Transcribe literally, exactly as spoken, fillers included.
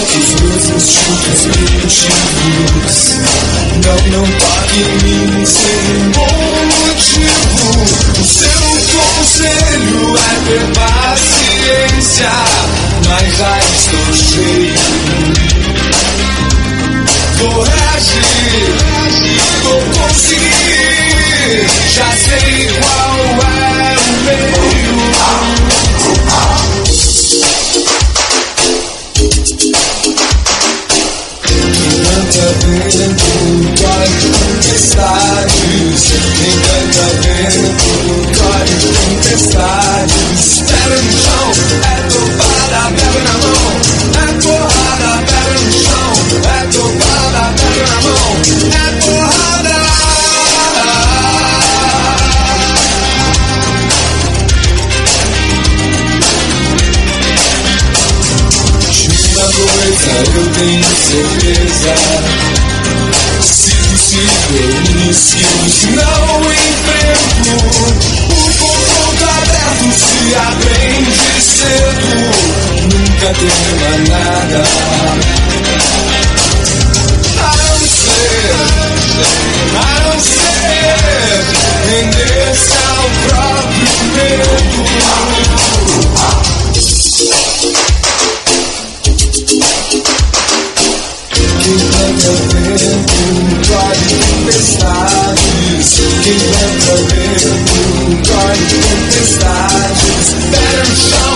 toque os meus instintos primitivos. Não, não toque em mim sem um bom motivo. O seu conselho é ter paciência, mas já estou cheio. Vou reagir, vou conseguir, já sei qual é o meio. Encanta vento, corre tempestades. Encanta vento, corre tempestades. Pedra no chão, é topada, pedra na mão. É porrada, pedra no chão. É topada, pedra na mão. É porrada. De uma coisa eu tenho certeza: se possível inicio, se não enfrento. O confronto aberto se aprende cedo, nunca termina nada. A não ser, a não ser render-se ao próprio medo. Encanta vento, corre tempestades. Encanta vento, corre tempestades. Pedra no chão.